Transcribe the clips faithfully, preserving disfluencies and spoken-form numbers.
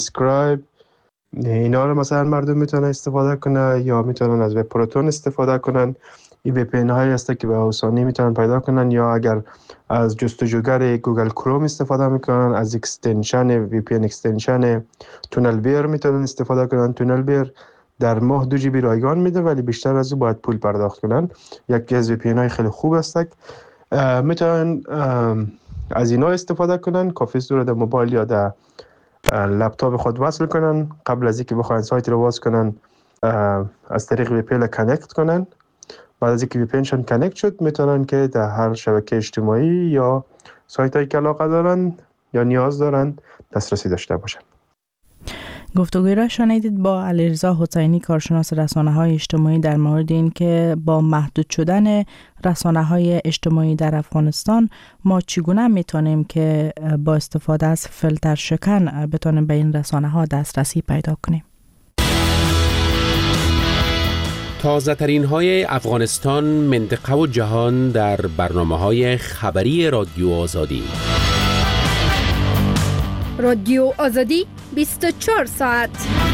اسکرایب، اینا رو مثلا مردم میتونن استفاده کنن یا میتونن از وب پروتون استفاده کنن. این وی پی ان هایی هست که به آسانی میتونن پیدا کنن، یا اگر از جستجوگر گوگل کروم استفاده میکنن از اکستنشن وی پی ان اکستنشن تونل بیر میتونن استفاده کنن. تونل بیر در ماه دو جی بی رایگان میده ولی بیشتر از او باید پول پرداخت کنن. یکی از وی پی ان های خیلی خوب است. میتونن از اینا استفاده کنن. کافی است رو در موبایل یا در لپتاپ خود وصل کنن. قبل از اینکه بخواین سایت رو باز کنن از طریق وی پی ان کانکت کنن. بعد از اینکه وی پی انشون کانکت شد میتونن که در هر شبکه اجتماعی یا سایت هایی که علاقه دارن یا نیاز دارن دسترسی داشته باشن. گفتگوی را شنیدید با علیرضا حسینی، کارشناس رسانه‌های اجتماعی، در مورد این که با محدود شدن رسانه‌های اجتماعی در افغانستان ما چگونه میتونیم که با استفاده از فیلتر شکن بتونیم به این رسانه‌ها دسترسی پیدا کنیم. تازه ترین های افغانستان، منطقه و جهان در برنامه های خبری رادیو آزادی. رادیو آزادی بیست و چهار ساعت.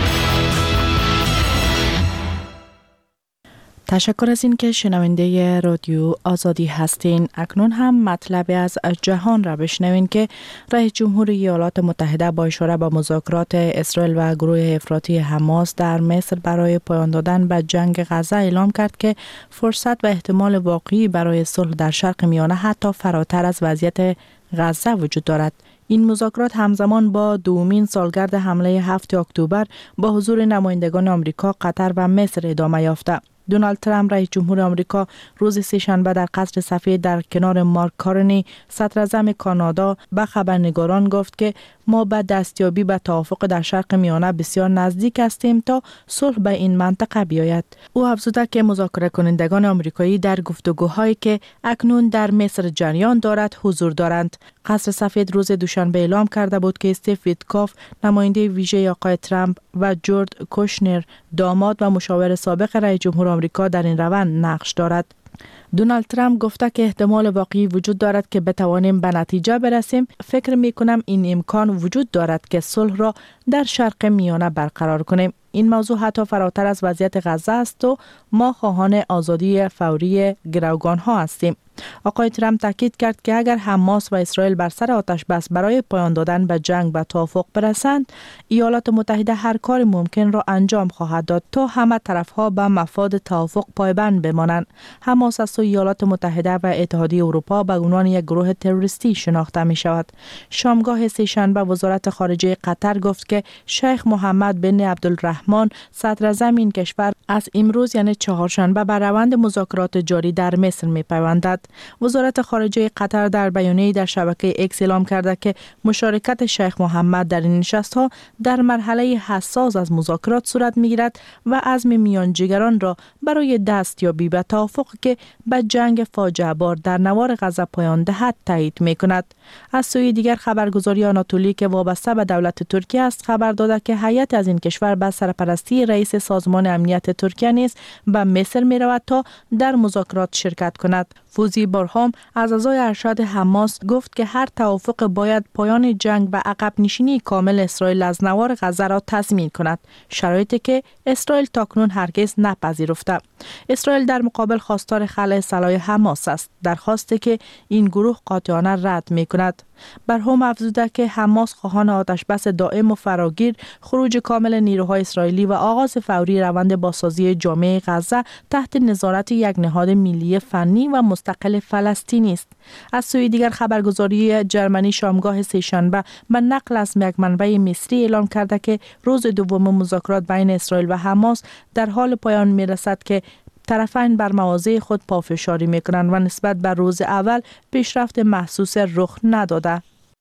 تشکر از این که شنونده رادیو آزادی هستین. اکنون هم مطلب از جهان را بشنوین که رئیس جمهور ایالات متحده با اشاره به مذاکرات اسرائیل و گروه افراطی حماس در مصر برای پایان دادن به جنگ غزه اعلام کرد که فرصت و احتمال واقعی برای صلح در شرق میانه حتی فراتر از وضعیت غزه وجود دارد. این مذاکرات همزمان با دومین سالگرد حمله هفتم اکتبر با حضور نمایندگان آمریکا، قطر و مصر ادامه یافته. دونالد ترامپ رئیس جمهور آمریکا روز سه‌شنبه در قصر سفید در کنار مارک کارنی صدراعظم کانادا به خبرنگاران گفت که ما به دستیابی به توافق در شرق میانه بسیار نزدیک هستیم تا صلح به این منطقه بیاید. او افزوده که مذاکره کنندگان آمریکایی در گفتگوهایی که اکنون در مصر جریان دارد حضور دارند. قصر سفید روز دوشنبه اعلام کرده بود که استیو ویتکاف، نماینده ویژه آقای ترامپ، و جورج کوشنر، داماد و مشاور سابق رئیس جمهور آمریکا در این روند نقش دارد. دونالد ترامپ گفته که احتمال واقعی وجود دارد که بتوانیم به نتیجه برسیم. فکر می کنم این امکان وجود دارد که صلح را در شرق میانه برقرار کنیم. این موضوع حتی فراتر از وضعیت غزه است و ما خواهان آزادی فوری گروگان ها هستیم. آقای ترامپ تاکید کرد که اگر حماس و اسرائیل بر سر آتش بس برای پایان دادن به جنگ به توافق برسند، ایالات متحده هر کار ممکن را انجام خواهد داد تا همه طرفها به مفاد توافق پایبند بمانند. حماس از سوی ایالات متحده و اتحادیه اروپا به عنوان یک گروه تروریستی شناخته می شود. شامگاه سه‌شنبه وزارت خارجه قطر گفت که شیخ محمد بن عبدالرحمن، صدراعظم این کشور، از امروز یعنی چهارشنبه به روند مذاکرات جاری در مصر می پیوندد. وزارت خارجه قطر در بیانیه‌ای در شبکه اکس اعلام کرده که مشارکت شیخ محمد در این نشست‌ها در مرحله حساس از مذاکرات صورت می‌گیرد و عزم میانجیگران را برای دستیابی به توافق که به جنگ فاجعه بار در نوار غزه پایان دهد تایید می‌کند. از سوی دیگر خبرگزاری آناتولی که وابسته به دولت ترکیه است خبر داده که هیئت از این کشور به سرپرستی رئیس سازمان امنیت ترکیه نیز به مصر می‌رود تا در مذاکرات شرکت کند. فوزی برهام از اعضای ارشد حماس گفت که هر توافق باید پایان جنگ و عقب نشینی کامل اسرائیل از نوار غزه را تضمین کند، شرایطی که اسرائیل تاکنون هرگز نپذیرفته. اسرائیل در مقابل خواستار خلع سلاح حماس است، درخواستی که این گروه قاطعانه رد می‌کند. برهم افزوده که حماس خواهان آتش بس دائم و فراگیر، خروج کامل نیروهای اسرائیلی و آغاز فوری روند بازسازی جامعه غزه تحت نظارت یک نهاد ملی فنی و مستقل فلسطینی است. از سوی دیگر خبرگزاری جرمنی شامگاه سه‌شنبه به نقل از یک منبع مصری اعلام کرده که روز دوم مذاکرات بین اسرائیل و حماس در حال پایان می‌رسد که طرفین بر مواضع خود پافشاری میکنند و نسبت بر روز اول پیشرفت محسوس رخ نداده.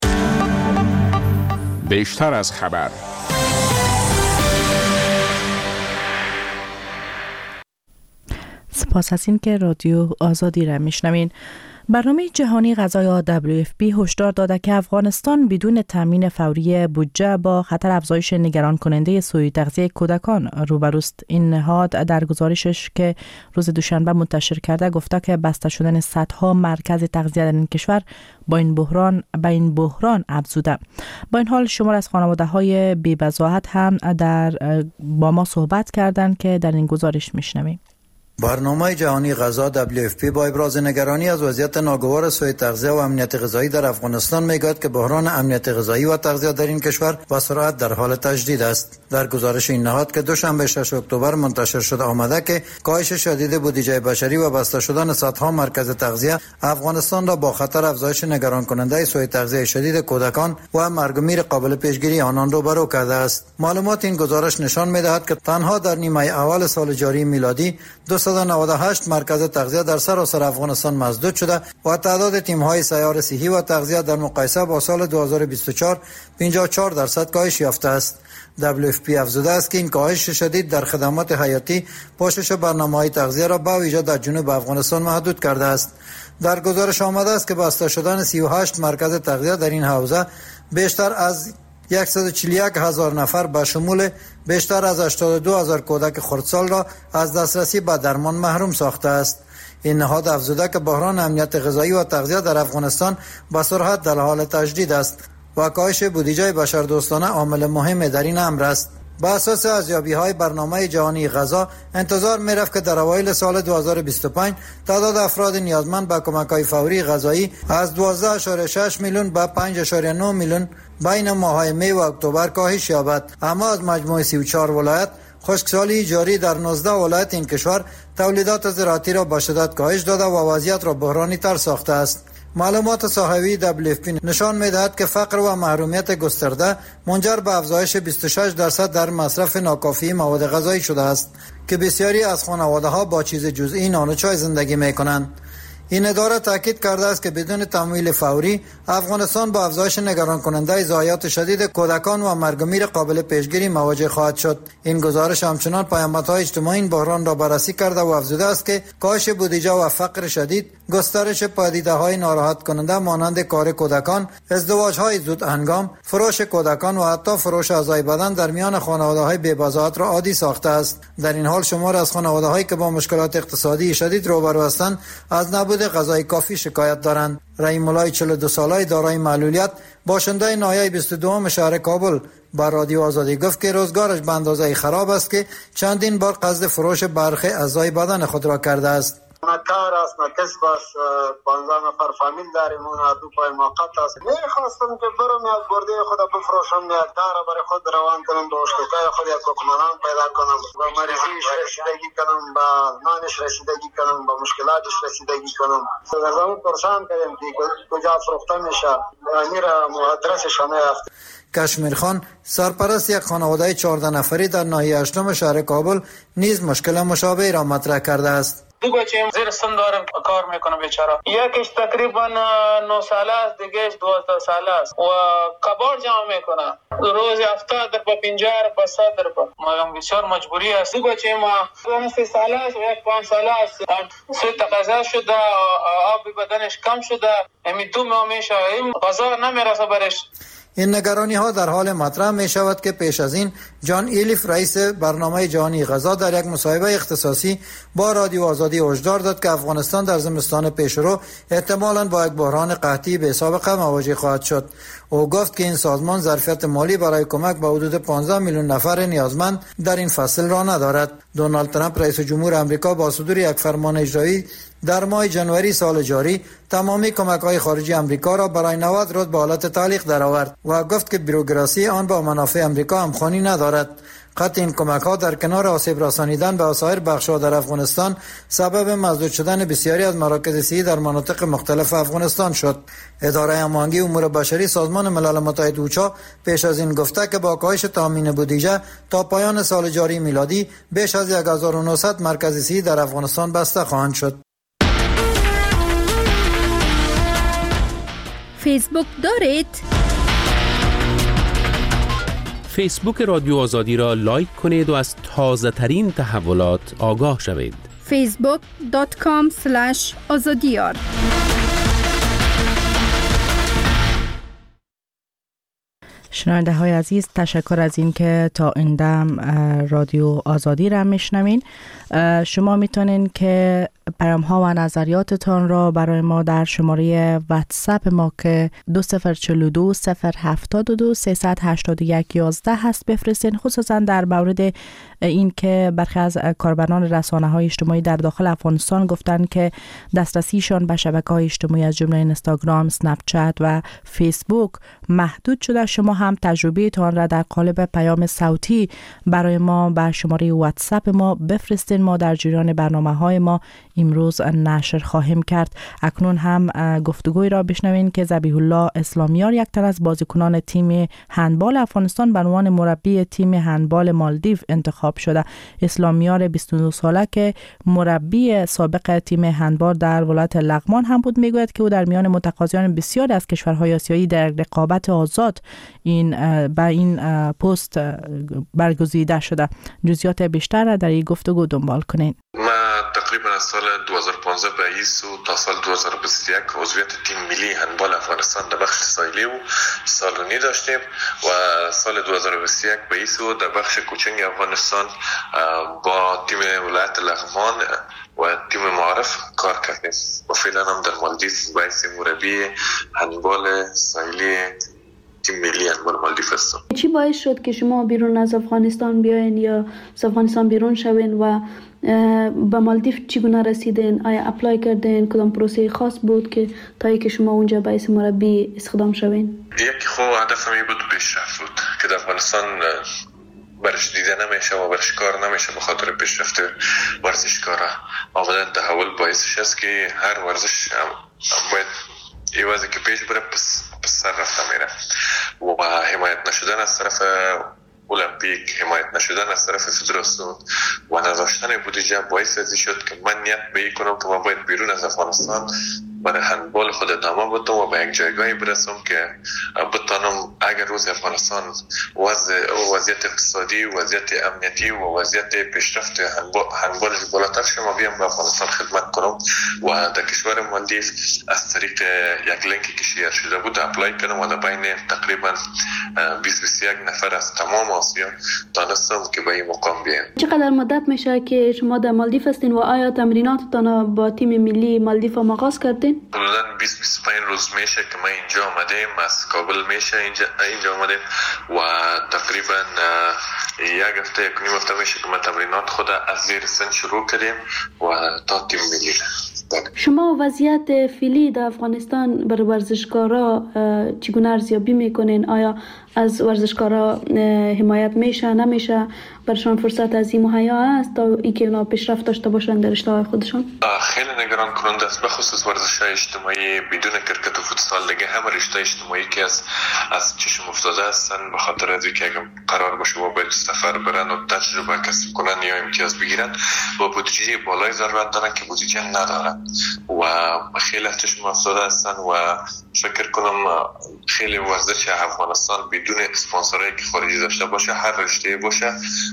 بیشتر از خبر. سپاس از این که رادیو آزادی را میشنوین. برنامه جهانی غذا یا دبلیو اف پی هشدار داده که افغانستان بدون تامین فوری بودجه با خطر افزایش نگران کننده سوء تغذیه کودکان روبروست. این نهاد در گزارشش که روز دوشنبه منتشر کرده گفته که بسته شدن صدها مرکز تغذیه در این کشور با این بحران با این بحران افزوده. با این حال شمار از خانواده‌های بی‌بضاعت هم در با ما صحبت کردند که در این گزارش میشنویم. برنامه جهانی غذا دبلیو اف پی با ابراز نگرانی از وضعیت ناگوار سوء تغذیه و امنیت غذایی در افغانستان میگوید که بحران امنیت غذایی و تغذیه در این کشور با سرعت در حال تجدید است. در گزارش این نهاد که دوشنبه شش اکتبر منتشر شده آمده که کاهش شدید بودجه بشری و بسته شدن صدها مرکز تغذیه افغانستان را با خطر افزایش نگران کننده سوء تغذیه شدید کودکان و مرگ و میر قابل پیشگیری آنان روبرو کرده است. معلومات این گزارش نشان می‌دهد که تنها در نیمه اول سال جاری میلادی دویست و نود و هشت مرکز تغذیه در سراسر افغانستان مسدود شده و تعداد تیم‌های سیار صحی و تغذیه در مقایسه با سال دو هزار و بیست و چهار پنجاه و چهار درصد کاهش یافته است. دبلیو اف پی افزوده است که این کاهش شدید در خدمات حیاتی پوشش برنامه‌های تغذیه را با ویژه در جنوب افغانستان محدود کرده است. در گزارش آمده است که بسته شدن سی و هشت مرکز تغذیه در این حوزه بیشتر از صد و چهل و یک هزار نفر به شمول بیشتر از هشتاد و دو هزار کودک خردسال را از دسترسی به درمان محروم ساخته است. این نهاد افزوده که بحران امنیت غذایی و تغذیه در افغانستان به سرعت در حال تجدید است و کاهش بودجه بشردوستانه عامل مهم در این امر است. با اساس ارزیابی‌های برنامه جهانی غذا انتظار می‌رفت که در اوایل سال دو هزار و بیست و پنج تعداد افراد نیازمند به کمک‌های فوری غذایی از دوازده ممیز شش میلیون به پنج ممیز نه میلیون بین ماه‌های می و اکتبر کاهش یابد. اما از مجموع سی و چهار ولایت خشکسالی جاری در نوزده ولایت این کشور تولیدات زراعتی را به شدت کاهش داده و وضعیت را بحرانی تر ساخته است. معلومات صحوی دبلیو اف پی نشان می‌دهد که فقر و محرومیت گسترده منجر به افزایش بیست و شش درصد در مصرف ناکافی مواد غذایی شده است که بسیاری از خانواده‌ها با چیز جزئی نان و چای زندگی می‌کنند. این اداره تاکید کرده است که بدون تمویل فوری افغانستان با افزایش نگران کننده ضایعات شدید کودکان و مرگ و میر قابل پیشگیری مواجه خواهد شد. این گزارش همچنان پیامدهای اجتماعی این بحران را بررسی کرده و افزوده است که کاهش بودجه و فقر شدید، گسترش پدیده‌های ناراحت کننده مانند کار کودکان، ازدواج‌های زود هنگام، فروش کودکان و حتی فروش اعضای بدن در میان خانواده‌های بی‌بضاعت را عادی ساخته است. در این حال شمار از خانواده‌هایی که با مشکلات اقتصادی شدید روبرو هستند از نبود غذای کافی شکایت دارند. رحیم الله چهل و دو ساله دارای معلولیت باشنده ناحیه بیست و دو شهر کابل با رادیو آزادی گفت که روزگارش به اندازه خراب است که چندین بار قصد فروش برخی اعضای بدن خود را کرده است. نه کار است نه کسب است، پانزده نفر فامیل داریم، اون دو پای موقت است. میخواستم که برم از برده خود بفروشم، یک کار برای خود روان کنم، به اشتکای خود یک حکمران پیدا کنم، به مریضیش رسیدگی کنم، به نانش رسیدگی کنم، به مشکلاتش رسیدگی کنم. از همون پرسان کردیم که کجا فروخته میشه، میره آدرسش هم نیافت. کشمیر خان سرپرست یک خانواده چهارده نفری در ناحیه هشتم شهر کابل نیز مشکل مشابه را مطرح کرده است. دو بچه زیر سن دارم کار میکنم بیچاره. یکیش تقریبا نه ساله است، دیگهش دوازده ساله است و کبار جمع میکنه. روز هفتاد در با پنجاه در با صد در با ما بسیار مجبوری است. دو بچه ما دو سه ساله است و یک پنج ساله است. سه تقاضا شده، آب بدنش کم شده، همین دو ماه میشه، این غذا نمیرسه برش. این نگرانی ها در حال مطرح می شود که پیش از این جان ایلیف رئیس برنامه جهانی غذا در یک مصاحبه اختصاصی با رادیو آزادی هشدار داد که افغانستان در زمستان پیشرو احتمالاً با یک بحران قحطی به سابقه مواجه خواهد شد. او گفت که این سازمان ظرفیت مالی برای کمک به حدود پانزده میلیون نفر نیازمند در این فصل را ندارد. دونالد ترامپ رئیس جمهور آمریکا با صدور یک فرمان اجرایی در ماه ژانویه سال جاری تمامی کمک‌های خارجی آمریکا را برای نود روز به حالت تعلیق درآورد و گفت که بروکراسی آن با منافع آمریکا همخوانی ندارد. قطع این کمک‌ها در کنار آسیب رسانیدن به سایر بخش‌ها در افغانستان سبب مسدود شدن بسیاری از مراکز صحی در مناطق مختلف افغانستان شد. اداره هماهنگی امور بشری سازمان ملل متحد اوچا پیش از این گفته که با کاهش تامین بودجه تا پایان سال جاری میلادی بیش از هزار و نهصد مرکز صحی در افغانستان بسته خواهند شد. فیسبوک دارید؟ فیسبوک رادیو آزادی را لایک کنید و از تازه ترین تحولات آگاه شوید. فیسبوک دات کام اسلش آزادیار شنونده های عزیز، تشکر از این که تا این دم رادیو آزادی را میشنوین. شما میتونین که پیام ها و نظریاتتان را برای ما در شماره واتساپ ما که دو صفر چهل و دو صفر هفتاد و دو سیصد هشتاد و یک یازده هست بفرستین، خصوصا در مورد این که برخی از کاربران رسانه های اجتماعی در داخل افغانستان گفتن که دسترسیشان به شبکه های اجتماعی از جمله اینستاگرام، اسنپ چت و فیسبوک محدود شده. شما هم تجربه تان را در قالب پیام صوتی برای ما بر شماره واتساپ ما بفرستین. ما در جریان برنامه های ما امروز نشر خواهیم کرد. اکنون هم گفتگوی را بشنوین که ذبیح الله اسلامیار، یک تن از بازیکنان تیم هندبال افغانستان، به عنوان مربی تیم هندبال مالدیو انتخاب شده. اسلامیار بیست و دو ساله که مربی سابق تیم هندبال در ولایت لغمان هم بود، میگوید که او در میان متقاضیان بسیاری از کشورهای آسیایی در رقابت آزاد این با این پست برگزیده شده. جزئیات بیشتر را در این گفتگو دنبال کنین. تقریبا از سال دو هزار و پانزده به ایسو تا سال دو هزار و بیست و یک عضویت تیم ملی هندبال افغانستان در بخش ساحلی و سالونی داشتیم و سال دو هزار و بیست و یک به ایسو در بخش کوچنگ افغانستان با تیم ولایت لغمان و تیم معارف کار کردیم و فعلا هم در مالدیو باعث مربی هندبال ساحلی تیم ملی هندبال مالدیو هستم. چی باعث شد که شما بیرون از افغانستان بیاین یا از افغانستان بیرون شوین و به مالدیو چگونه رسیدین؟ آیا اپلای کردین؟ کدام پروسه خاص بود که تا که شما اونجا باعث مربی استخدام شوین؟ یکی خو هدف می بود پیشرفت بود که در افغانستان برش دیده نمیشه و برش کار نمیشه به خاطر پیشرفت ورزشکارا. آمدن تحول باعثش است که هر ورزش باید ایوازی که پیش بره پس سر رفته میره و حمایت نشدن از طرف المپیک، حمایت نشدن از طرف فدراسیون و نداشتن بودجه باعث ازی شد که من نیت به این کنم که من باید بیرون از افغانستان برای هندبال خود ادامه بدم و به یک جایگاهی برسم که بتانم اگر روز افغانستان وضع وضعیت اقتصادی، وضعیت امنیتی و وضعیت پیشرفت هندبال بالاتر شه، ما بیام به افغانستان خدمت کنم و در کشور مالدیو از طریق یک لینکی که شیر شده بود اپلای کردم و در بین تقریبا بیست بیست و یک نفر از تمام آسیا دانستم که به این مقام بیام. چقدر مدت میشه که شما در مالدیو هستین و آیا تمریناتتان با تیم ملی مالدیو آغاز کردین؟ حدوداً بیست بیست و پنج روز میشه که من اینجا آمدیم، از کابل میشه اینجا اینجا آمدیم و تقریبا یک هفته یک نیم هفته میشه که من تمرینات خود از زیر سن شروع کردیم و تا تیم ملی. شما وضعیت فعلی در افغانستان برای ورزشکارا چگونه ارزیابی میکنین؟ آیا از ورزشکارا حمایت میشه نمیشه؟ برشان فرصت از این مهیا است تا اینکه اونا پیشرفت داشته باشن در رشته‌های خودشان؟ خیلی نگران کننده است، به خصوص ورزش‌های اجتماعی بدون کرکت و فوتسال دیگه همه رشته اجتماعی که از از چشم افتاده هستن به خاطر از اینکه اگه قرار باشه با باید سفر برن و تجربه کسب کنن یا امتیاز بگیرن با بودجه بالای ضرورت دارن که بودجه ندارن و خیلی از چشم افتاده هستن و فکر کنم خیلی ورزش افغانستان بدون اسپانسرایی که خارجی داشته باشه هر رشته باشه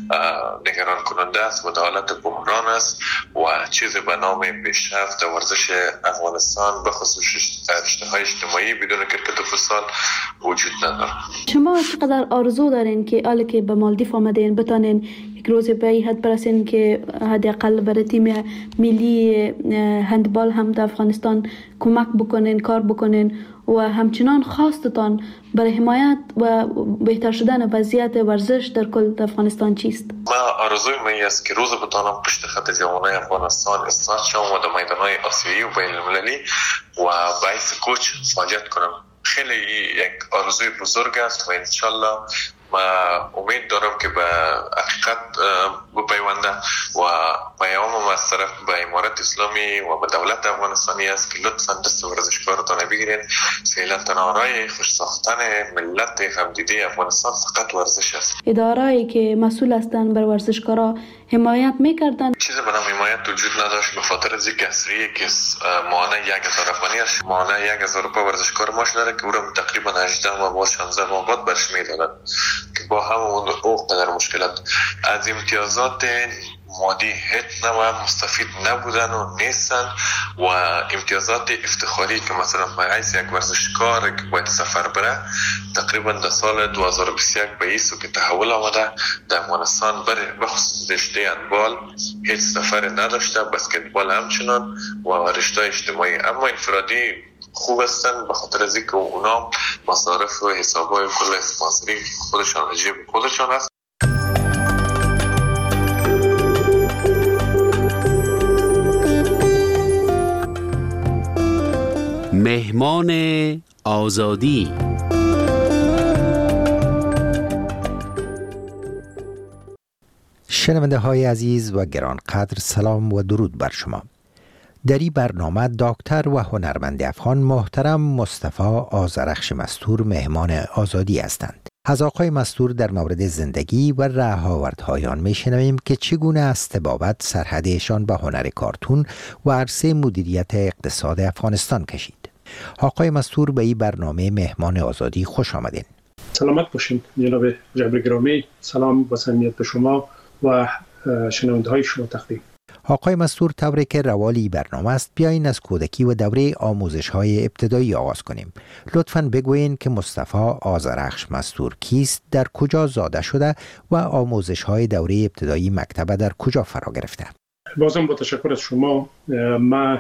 نگران کننده است و در حالت بحران است و چیزی به نام پیشرفت ورزش افغانستان به خصوص رشته‌های اجتماعی بدون کرکت و فوتسال وجود نداره. شما چقدر آرزو دارین که حالا که به مالدیو آمدین بتانین یک روز به این حد برسین که حداقل برای تیم ملی هندبال هم در افغانستان کمک بکنین، کار بکنین و همچنان خواستتان برای حمایت و بهتر شدن وضعیت ورزش در کل افغانستان چیست؟ ما آرزوی من است که روز بتانم پشت خط جوانای افغانستان استاد شوم و در میدانهای آسیایی و بین المللی و باعث کوچ فعالیت کنم. خیلی یک آرزوی بزرگ است و انشالله ما امید دارم که به حقیقت بپیونده و پیامم از طرف به امارت اسلامی و به دولت افغانستانی است که لطفاً دست ورزشکارتان بگیرین. فعلا تنها خوش ساختن ملت همدیده افغانستان فقط ورزش است. اداره‌ای که مسئول هستند بر ورزشکارا حمایت میکردن؟ چیزی به نام حمایت وجود نداشت به خاطر از اینکه اصریه که مانع یک هزار افغانی است، مانع یک هزار روپیه ورزشکار ماش داره که او را تقریبا هجده ماه با شانزده ماه بعد برش میدادن که با همون او قدر مشکلات از امتیازات مادی هیچ نوع مستفید نبودن و نیستن و امتیازات افتخاری که مثلا مقایس یک ورزشکار که باید سفر بره تقریبا در سال دو هزار و بیست و یک به ایسو که تحول آمده در افغانستان بره بخصوص رشته هندبال هیچ سفر نداشته، بسکتبال همچنان و رشته اجتماعی. اما انفرادی خوب هستن به خاطر از اینکه اونا مصارف و حسابای کل اسپانسری خودشان جیب خودشان هست. مهمان آزادی. شنونده های عزیز و گرانقدر، سلام و درود بر شما. در این برنامه دکتر و هنرمند افغان محترم مصطفی آذرخش مستور مهمان آزادی هستند. از آقای مستور در مورد زندگی و رهاوردهای آن میشنویم که چگونه از طبابت سرحدشان به هنر کارتون و عرصه مدیریت اقتصاد افغانستان کشید. آقای مستور به این برنامه مهمان آزادی خوش آمدین. سلامت باشین جناب جبر گرامی. سلام و صمیمیت به شما و شنونده های شما تقدیم. آقای مستور، طوری که روالی برنامه است بیاین از کودکی و دوره آموزش های ابتدایی آغاز کنیم. لطفاً بگویین که مصطفی آذرخش مستور کیست، در کجا زاده شده و آموزش های دوره ابتدایی مکتب در کجا فرا گرفته؟ بازم با تشکر از شما. ما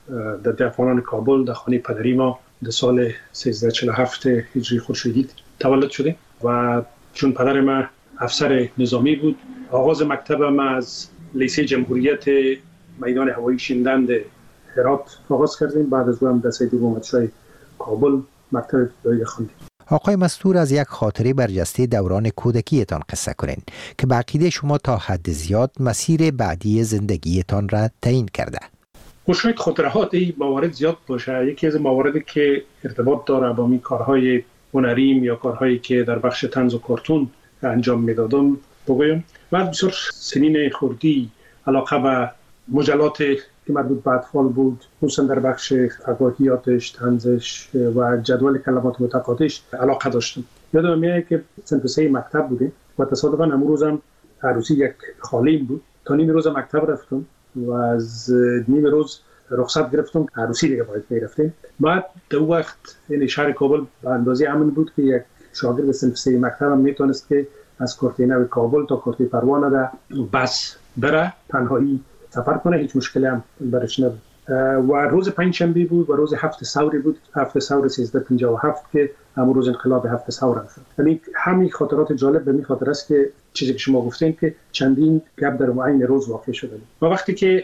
در دهقانان کابل در خانه پدری ما در سال سیزده چهل و هفت هجری خورشیدی تولد شدیم و چون پدر ما افسر نظامی بود، آغاز مکتب ما از لیسه جمهوریت میدان هوایی شیندند هرات آغاز کردیم. بعد از اون هم در سید محمدشاه کابل مکتب ابتدایی خواندیم. آقای مستور، از یک خاطره برجسته دوران کودکیتان قصه کنین که به عقیده شما تا حد زیاد مسیر بعدی زندگیتان را تعیین کرده. شاید خاطرات این موارد زیاد باشه. یکی از مواردی که ارتباط داره با می کارهای هنریم یا کارهایی که در بخش طنز و کارتون انجام میدادم بگویم. بعد بسیار سنین خردی علاقه به مجلات که مربوط به اطفال بود، خصوصا در بخش فکاهیاتش، طنزش و جدول کلمات متقاطعش علاقه داشتم. یادم میاد که صنف سه مکتب بودیم و تصادفاً امروز روزم عروسی یک خالیم بود. تا نیم روز مکتب رفتم و از نیم روز رخصت گرفتم، عروسی دیگه باید میرفتیم. بعد دو وقت این شهر کابل به اندازه امن بود که یک شاگرد صنف سه مکتب هم میتونست که از کورتینه کابل تا کورتی پروانه ده بس بره تنهایی سفر کنه، هیچ مشکلی هم برش نبود. و روز پنجشنبه بود و روز هفت سوری بود، هفت سور سیزده پنجاه و هفت که همون روز انقلاب هفت سور هم شد. یعنی همین خاطرات جالب به می خاطر است که چیزی که شما گفتین که چندین گپ در معین روز واقع شده. و وقتی که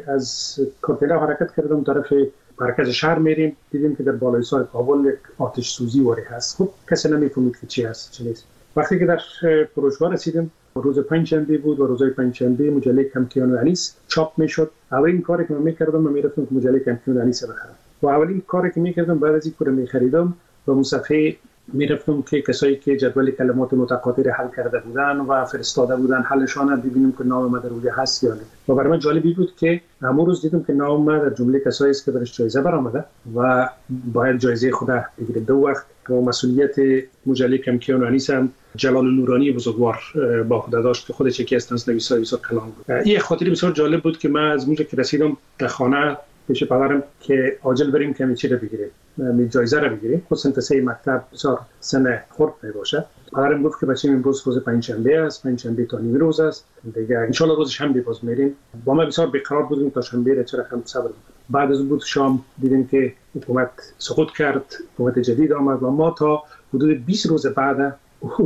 از کورتینه حرکت کردم طرف مرکز شهر میریم، دیدیم که در بالای سر کابل یک آتش سوزی واری هست. خب کسی نمیفهمید که چی هست چی نیست. وقتی که در فروشگاه رسیدیم، روز پنجشنبه بود و روزهای پنجشنبه مجله کمکیان و انیس چاپ میشد. اولین کاری که من میکردم من میرفتم که مجله کمکیان و انیس بخرم و اولین کاری که میکردم بعد از اینکه میخریدم و اون صفحه میرفتم که کسایی که جدول کلمات متقاطع حل کرده بودن و فرستاده بودن حلشان ببینیم که نام ما در روی هست یا نه. و برای من جالبی بود که همون روز دیدم که نام ما در جمله کسایی است که برش جایزه برآمده و باید جایزه خود بگیره. دو وقت و مسئولیت مجله کمکیان و انیس هم جلال نورانی بزرگوار با خود داشت که خودش یکی از تنزنویسای بسیار کلان بود. این خاطره بسیار جالب بود که من از اونجا که رسیدم در خانه پیش پدرم که عاجل بریم که چی رو بگیریم، می جایزه رو بگیریم. خصوصا سه مکتب بسیار سن خرد میباشه. پدرم گفت که بچه‌م امروز روز پنجشنبه است، پنجشنبه تا نیم روز است دیگه، ان شاء الله روز شنبه باز میریم. با ما بسیار بیقرار بودیم تا شنبه رو چرا هم صبر بود. بعد از بود شام دیدیم که حکومت سقوط کرد، حکومت جدید آمد و ما تا حدود بیست روز بعد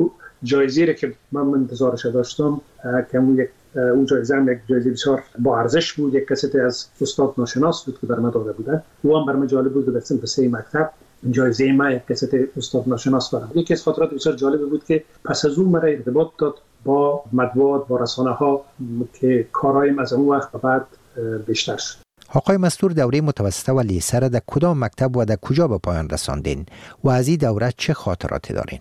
جایزه را که من انتظارش داشتم که اون یک اون جایزه هم یک جایزه بسیار با ارزش بود، یک کست از استاد ناشناس بود که بر من داده بوده. او هم بر من جالب بود در صنف سه مکتب جایزه ما یک کست استاد ناشناس بود. یکی از خاطرات بسیار جالب بود که پس از اون مرا ارتباط داد با مطبوعات، با رسانه ها که کارایم از اون وقت بعد بیشتر شد. آقای مستور، دوره متوسطه و لیسه را در کدام مکتب و در کجا به پایان رساندین و از این دوره چه خاطراتی دارین؟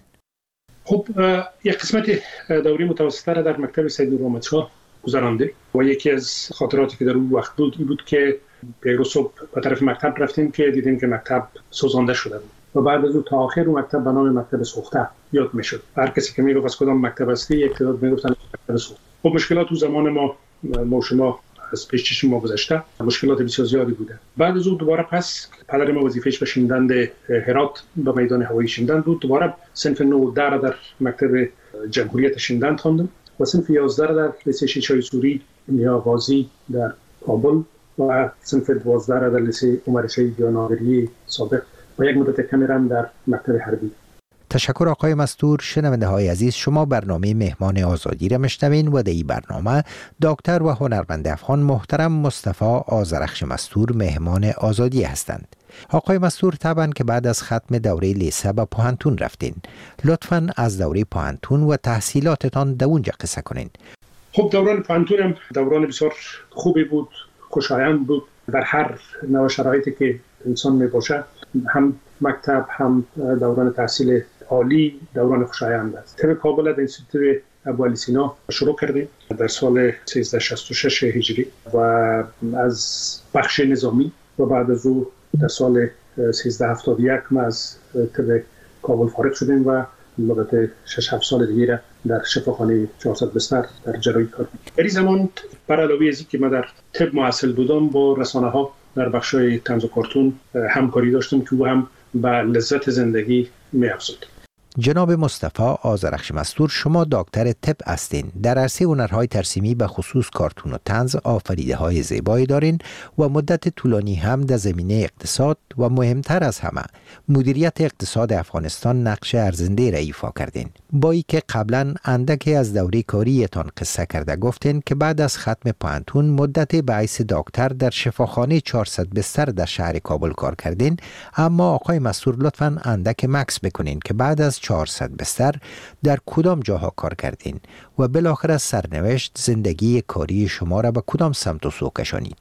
خب یک قسمت دوره متوسطه را در مکتب سید نورمحمدشاه گذرانده و یکی از خاطراتی که در اون وقت بود این بود که پیرو صبح به طرف مکتب رفتیم که دیدیم که مکتب سوزانده شده بود و بعد از اون تا آخر اون مکتب به نام مکتب سوخته یاد میشد. هر کسی که میگفت از کدام مکتب هستی یک تعداد میگفتن مکتب سوخته. خب مشکلات اون زمان ما ما شما از پیش چشم ما گذشته مشکلات بسیار زیادی بوده. بعد از اون دوباره پس پدر ما وظیفهش به شیندند هرات به میدان هوایی شیندند بود. دوباره صنف نه در در مکتب جمهوریت شیندند خواندم و صنف یازده در لیسه شیشای سوری نیا غازی در کابل و صنف دوازده در لیسه عمر شهید یا ناظری سابق و یک مدت کمی هم در مکتب حربی. تشکر آقای مستور. شنونده های عزیز، شما برنامه مهمان آزادی را میشنوین و در این برنامه دکتر و هنرمند افغان محترم مصطفی آذرخش مستور مهمان آزادی هستند. آقای مستور طبعا که بعد از ختم دوره لیسه به پوهنتون رفتین، لطفاً از دوره پوهنتون و تحصیلاتتان در اونجا قصه کنین. خب دوران پوهنتونم دوران بسیار خوبی بود، خوشایند بود. در هر نوع شرایطی که انسان می باشه، هم مکتب هم دوران تحصیل عالی دوران خوشایند است. طب کابل در انستیتوت ابوعلی سینا شروع کردیم در سال سیزده شصت و شش هجری و از بخش نظامی و بعد از او در سال سیزده هفتاد و یک ما از طب کابل فارغ شدیم و مدت شش هفت سال دیگه در شفاخانه چهارصد بستر در جراحی کار کردیم. در این زمان بر علاوه از اینکه من در طب محصل بودم، با رسانه ها در بخش‌های طنز و کارتون همکاری داشتم که او هم به لذت زندگی می‌افزود. جناب مصطفی آذرخش مستور، شما دکتر طب هستین. در عرصه هنرهای ترسیمی به خصوص کارتون و طنز آفریده های زیبایی دارین و مدت طولانی هم در زمینه اقتصاد و مهمتر از همه مدیریت اقتصاد افغانستان نقش ارزنده را ایفا کردین. با ای که قبلا اندکی از دوره کاریتان قصه کرده گفتین که بعد از ختم پوهنتون مدت به حیث دکتر در شفاخانه چهارصد بستر در شهر کابل کار کردین. اما آقای مستور لطفاً اندک مکس بکنین که بعد از چهارصد بستر در کدام جاها کار کردین و بالاخره سرنوشت زندگی کاری شما را به کدام سمت و سو کشانید؟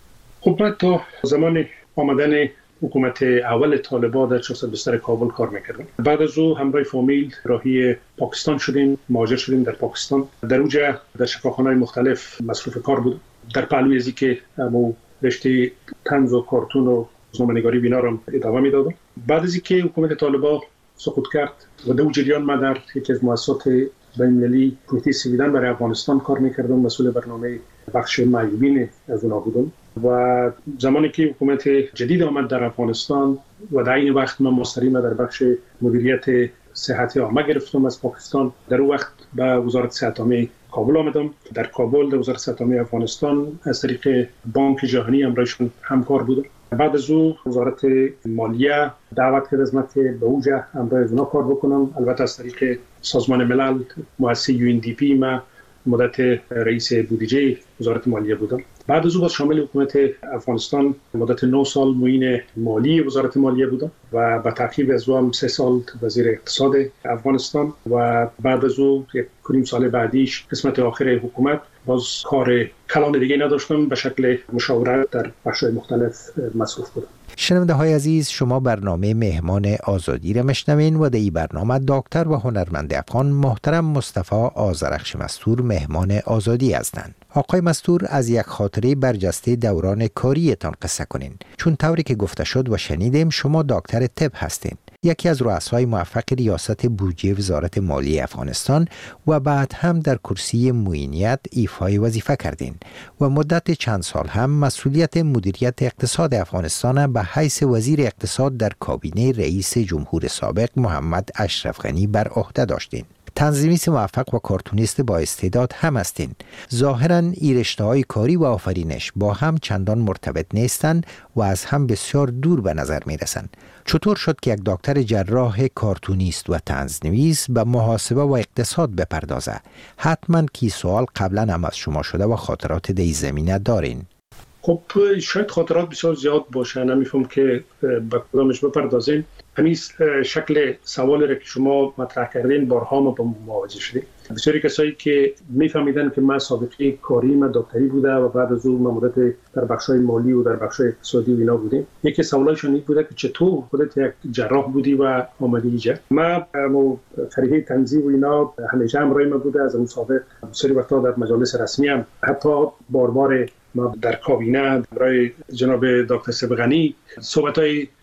خب من تا زمان آمدن حکومت اول طالبان در چهارصد بستر کابل کار میکردم. بعد از او همراه فامیل راهی پاکستان شدیم، مهاجر شدیم در پاکستان. در اونجا در شفاخانه‌های مختلف مصروف کار بودم. در پهلوی ازی که همو رشته طنز و کارتون و روزنامه‌نگاری بینا را ادامه میدادم. بعد از اینکه حکومت طالبان سقوط کرد و در جریان من در یکی از مؤسسات بین‌المللی کمیته سیویلان برای افغانستان کار میکردم، مسئول برنامه بخش معیوبین از اونها بودم. و زمانی که حکومت جدید آمد در افغانستان و در این وقت من مستقیما در بخش مدیریت صحت عامه گرفتم از پاکستان، در اون وقت به وزارت صحت عامه کابل آمدم. در کابل در وزارت صحت عامه افغانستان از طریق بانک جهانی همراهشون همکار بودم. بعد از او وزارت مالیه دعوت کرد از من که به اونجا همراه اونا کار بکنم. البته از طریق سازمان ملل مؤسسه یو ان دی پی ما مدت رئیس بودجه وزارت مالیه بودم. بعد از او باز شامل حکومت افغانستان مدت نه سال معین مالی وزارت مالیه بودم و با تعقیب از او هم سه سال وزیر اقتصاد افغانستان و بعد از او یک کنیم سال بعدیش قسمت آخر حکومت باز کار کلان دیگه نداشتم، به شکل مشاورت در بخش‌های مختلف مصروف بودم. شنونده های عزیز، شما برنامه مهمان آزادی را میشنوین و در این برنامه دکتر و هنرمند افغان محترم مصطفی آذرخش مستور مهمان آزادی هستند. آقای مستور، از یک خاطره برجسته دوران کاریتان قصه کنین، چون طوری که گفته شد و شنیدیم شما دکتر طب هستین، یکی از رؤسای موفق ریاست بودجه وزارت مالیه افغانستان و بعد هم در کرسی معینیت ایفای وظیفه کردین و مدت چند سال هم مسئولیت مدیریت اقتصاد افغانستان به حیث وزیر اقتصاد در کابینه رئیس جمهور سابق محمد اشرف غنی بر عهده داشتین. تنظیمیست موفق و کارتونیست با استعداد هم هستین. ظاهراً این رشته‌های کاری و آفرینش با هم چندان مرتبط نیستند و از هم بسیار دور به نظر می‌رسند. چطور شد که یک دکتر جراح کارتونیست و طنزنویس به محاسبه و اقتصاد بپردازه؟ حتماً کی سوال قبلا هم از شما شده و خاطرات در این زمینه دارین. خب شاید خاطرات بسیار زیاد باشه، نمیفهم که به کدامش بپردازین. همین شکل سوالی را که شما مطرح کردین بارها ما با مواجه شدیم. بسیاری کسایی که میفهمیدن که من سابقه کاری من دکتری بوده و بعد از اون من مدت در بخش‌های مالی و در بخش‌های اقتصادی و اینا بودیم، یکی سوالایشون این بوده که چطور خودت یک جراح بودی و آمدی اینجا. من مو فرهی تنظیم و اینا همیشه همراه من بوده. از اون سابق بسیاری وقتا در مجالس رسمی هم حتی بار بار ما در کابینه برای جناب دکتر سبغنی صحبت‌های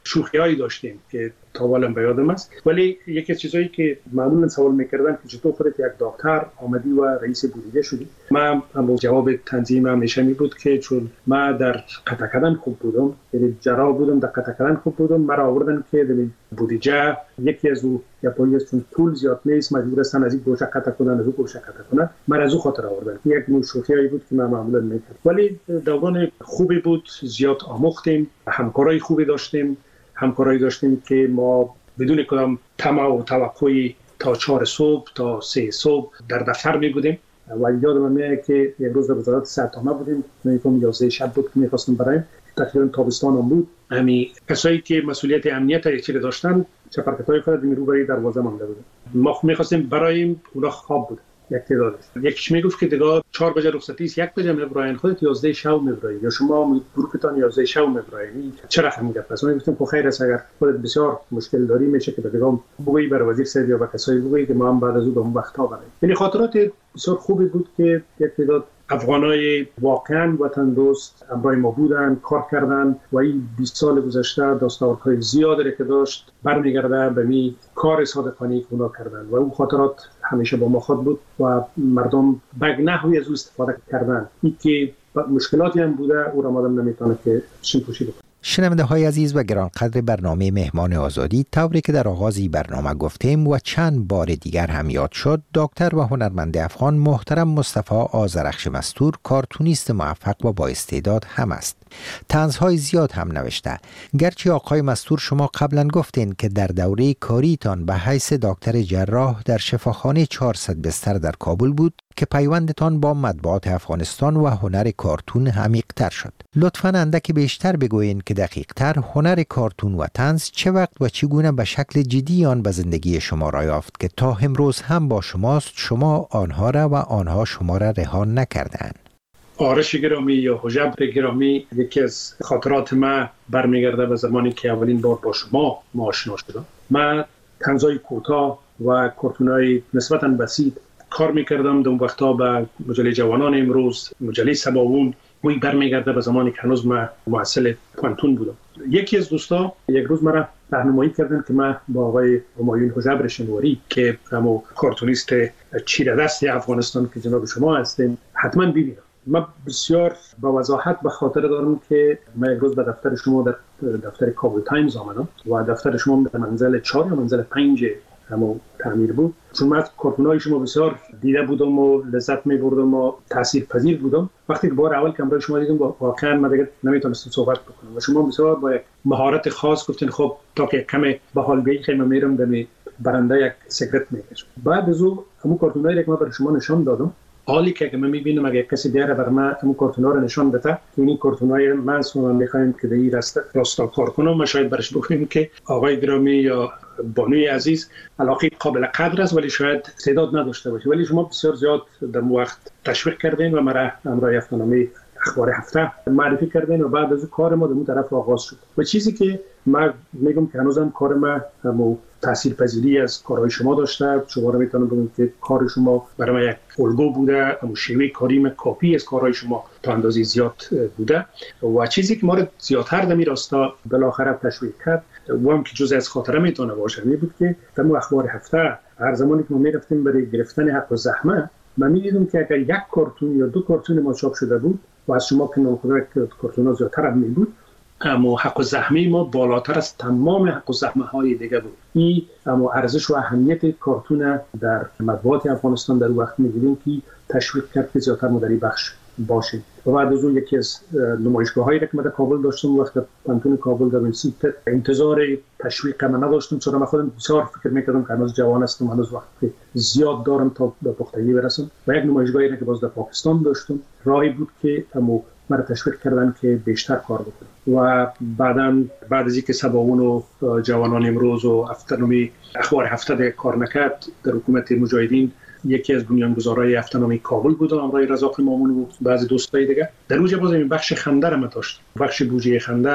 شوخی‌هایی داشتیم که تا والم به یادم است. ولی یکی از چیزایی که معمولا سوال می‌کردن که چطور خودت یک دکتر آمدی و رئیس بودجه شدی، من هم جواب تنظیم همیشه می بود که چون من در قطع کردن خوب بودم، یعنی جراح بودم، در قطع کردن خوب بودم، مرا آوردن که در بودجه یکی از او یا پایی است چون پول زیاد نیست مجبور هستن از این گوشه قطع کنن از اون گوشه قطع کنن، مرا از او خاطر آوردن. یک نوع شوخیایی بود که من معمولا می‌کردم. ولی دوران خوبی بود، زیاد آموختیم، همکارای خوبی داشتیم، همکارایی داشتیم که ما بدون کدام طمع و توقعی تا چهار صبح تا سه صبح در دفتر می بودیم و یادم میاد که یک روز در وزارت صحت بودیم، میگم یازده شب بود که می‌خواستیم برایم، تقریبا تابستان هم بود. همین کسایی که مسئولیت امنیت یک داشتن چپرکتای خود می رو برای دروازه مانده بودن. ما می‌خواستیم برایم اونا خواب بود. یک تعدادش یکیش میگفت که دیگه چهار بجه رخصتی است، یک بجه میبراین، خودت یازده شب میبراین یا شما گروهتان یازده شب میبراین، چرا همین گپ است؟ من گفتم خب خیر است، اگر خودت بسیار مشکل داری میشه که دیگه بگویی بر وزیر صاحب یا به کسایی بگویی که ما هم بعد از اون به اون وقتا بریم. یعنی خاطرات بسیار خوبی بود که یک تعداد افغانای واقعا وطن دوست همراه ما بودن، کار کردن و این بیست سال گذشته دستاوردهای زیادی که داشت برمیگرده به می کار صادقانه که اونا کردن و اون خاطرات همیشه با ما خود بود و مردم به نحوی از او استفاده کردن. این که مشکلاتی هم بوده او را مادم نمیتونه که شیم پوشی بکنه. شنونده های عزیز و گرانقدر برنامه مهمان آزادی، طوری که در آغازی برنامه گفتیم و چند بار دیگر هم یاد شد، دکتر و هنرمند افغان محترم مصطفی آذرخش مستور کارتونیست موفق و با استعداد هم است. طنزهای زیاد هم نوشته. گرچه آقای مستور شما قبلا گفتین که در دوره کاریتان به حیث دکتر جراح در شفاخانه چهارصد بستر در کابل بود که پیوندتان با مطبوعات افغانستان و هنر کارتون عمیق‌تر شد. لطفاً اندکی بیشتر بگویین که دقیق‌تر هنر کارتون و طنز چه وقت و چگونه به شکل جدی آن به زندگی شما را یافت که تا امروز هم با شماست، شما آنها را و آنها شما را رها نکردند. آرش گرامی یا حجب گرامی، یکی از خاطرات ما برمیگرده به زمانی که اولین بار با شما ما آشنا شدم. من طنزهای کوتاه و کارتونای نسبتاً بسیط کار میکردم. در اون وقتا به مجله جوانان امروز، مجله سباوون، وی برمیگرده به زمانی که هنوز من محصل پانتون بودم. یکی از دوستا یک روز مرا راهنمایی کردن که من با آقای همایون حجب شنواری که همو کارتونیست چیره دست افغانستان که جناب شما هستین حتما ببینم. من بسیار با وضاحت به خاطر دارم که من یک روز به دفتر شما در دفتر کابل تایمز آمدم و دفتر شما در منزل چهار یا منزل پنج همو تعمیر بود. چون من کارتونای شما بسیار دیده بودم و لذت می بردم و تاثیر پذیر بودم. وقتی که بار اول کامرای شما دیدم واقعا من دیگه نمیتونستم صحبت بکنم و شما بسیار با یک مهارت خاص گفتین خب تا که کم به حال بیای خیلی میرم دمی برنده یک سیگرت میکشم. بعد از اون همون کارتونایی که من برای شما نشان دادم، حالی که من میبینم اگه کسی بیاره بر من همون کارتونا رو نشان بده که این کارتونای من اصلا میخوایم که در راستا راستا کار کنم، ما شاید برش بگویم که آقای گرامی یا بانوی عزیز علاقه قابل قدر است ولی شاید استعداد نداشته باشه، ولی شما بسیار زیاد در وقت تشویق کردین و مرا امرای افتنامی اخبار هفته معرفی کردین و بعد از اون کار ما در اون طرف آغاز شد و چیزی که من میگم که هنوزم کار ما همو تاثیرپذیری از کارهای شما داشته. شما رو میتونم بگم که کار شما برای من یک الگو بوده، همون شیوه کاریم کاپی از کارهای شما تا اندازه زیاد بوده و چیزی که ما رو زیادتر در این راستا بالاخره تشویق کرد و هم که جزء از خاطره میتونه باشه می بود که در اخبار هفته هر زمانی که ما میرفتیم برای گرفتن حق و زحمه، من میدیدم که اگر یک کارتون یا دو کارتون ما چاپ شده بود و از شما که نمی‌خواد کارتونا زیادتر هم می بود، اما حق و زحمه ما بالاتر از تمام حق و زحمه های دیگه بود. این اما ارزش و اهمیت کارتون در مطبوعات افغانستان در وقت می‌دیدیم که تشویق کرد که زیادتر ما در این بخش باشیم. و بعد از اون یکی از نمایشگاه‌هایی که من در کابل داشتم وقت پانتون کابل در وینسیت انتظار تشویق من نداشتم، چون من خودم بسیار فکر می‌کردم که هنوز جوان هستم، هنوز وقت زیاد دارم تا به پختگی برسم. و یک نمایشگاهی که باز در پاکستان داشتم راهی بود که اما مرا تشویق کردن که بیشتر کار بکنم و بعداً بعد از اینکه سباوون و جوانان امروز و افتنامی اخبار هفته کار نکرد در حکومت مجاهدین، یکی از بنیانگذارای افتنامی کابل بود امرای رزاق مامون و بعضی دوستای دیگه. در اونجا باز این بخش خنده رو داشت، بخش بودجه خنده